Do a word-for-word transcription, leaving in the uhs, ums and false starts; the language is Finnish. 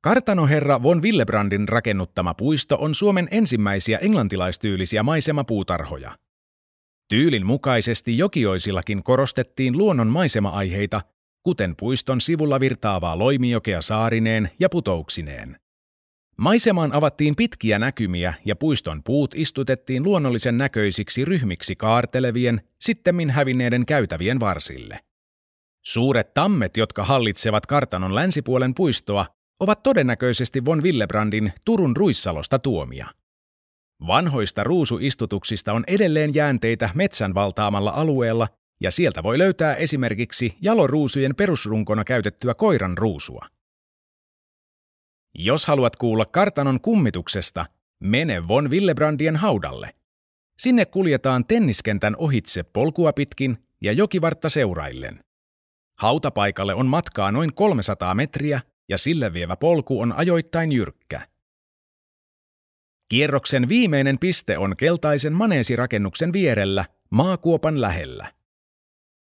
Kartanoherra von Willebrandin rakennuttama puisto on Suomen ensimmäisiä englantilaistyylisiä maisemapuutarhoja. Tyylin mukaisesti Jokioisillakin korostettiin luonnon maisema-aiheita, kuten puiston sivulla virtaavaa Loimijokea saarineen ja putouksineen. Maisemaan avattiin pitkiä näkymiä ja puiston puut istutettiin luonnollisen näköisiksi ryhmiksi kaartelevien, sittemmin hävinneiden käytävien varsille. Suuret tammet, jotka hallitsevat kartanon länsipuolen puistoa, ovat todennäköisesti von Willebrandin Turun Ruissalosta tuomia. Vanhoista ruusuistutuksista on edelleen jäänteitä metsän valtaamalla alueella, ja sieltä voi löytää esimerkiksi jaloruusujen perusrunkona käytettyä koiran ruusua. Jos haluat kuulla kartanon kummituksesta, mene von Willebrandien haudalle. Sinne kuljetaan tenniskentän ohitse polkua pitkin ja jokivartta seuraillen. Hautapaikalle on matkaa noin kolmesataa metriä ja sille vievä polku on ajoittain jyrkkä. Kierroksen viimeinen piste on keltaisen maneesirakennuksen vierellä, maakuopan lähellä.